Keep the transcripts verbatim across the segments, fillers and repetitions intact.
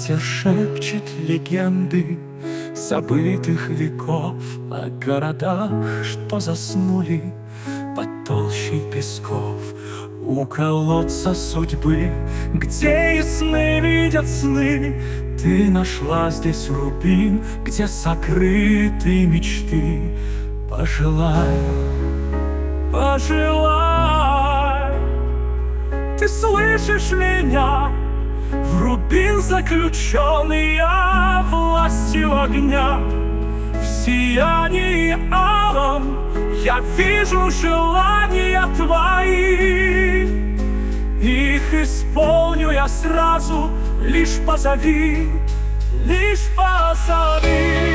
Ветер шепчет легенды забытых веков о городах, что заснули под толщей песков. У колодца судьбы, где и сны видят сны, ты нашла здесь рубин, где сокрыты мечты. Пожелай, пожелай, ты слышишь меня? В рубин заключенный я властью огня. В сиянии алом я вижу желания твои. Их исполню я сразу, лишь позови, лишь позови.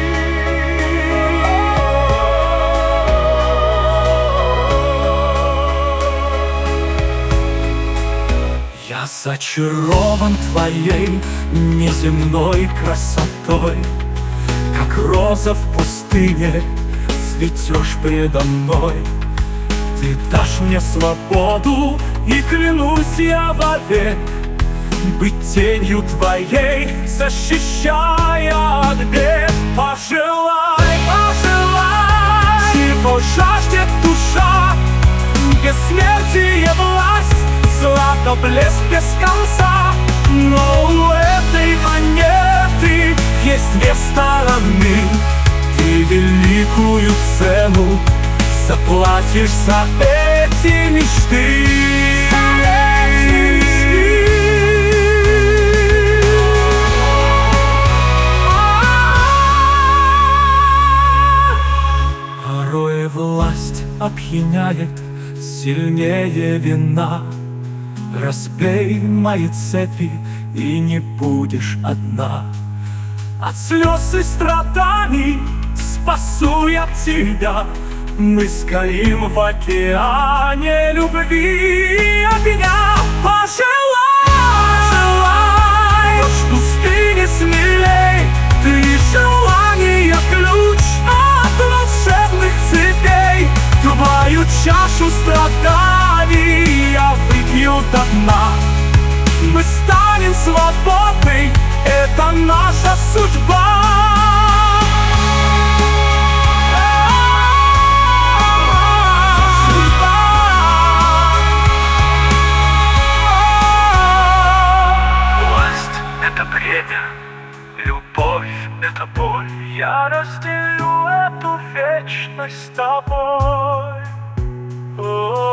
Я зачарован твоей неземной красотой, как роза в пустыне цветешь предо мной. Ты дашь мне свободу, и клянусь я вовек быть тенью твоей, защищая от бед. Пожелай, пожелай, чего жаждет душа, бессмертие, власть, злато, блеск без конца. Но у этой монеты есть две стороны. Ты великую цену заплатишь за эти мечты. Порой власть опьяняет сильнее вина. Разбей мои цепи, и не будешь одна. От слез и страданий спасу я тебя. Мы сгорим в океане любви и огня. Пожелай, пожелай, в пустыне смелей. Ты желание ключ от волшебных цепей. Твою чашу страданий я выпью до дна. Мы станем свободны, это наша судьба. Власть — это бремя, любовь — это боль. Я разделю эту вечность с тобой.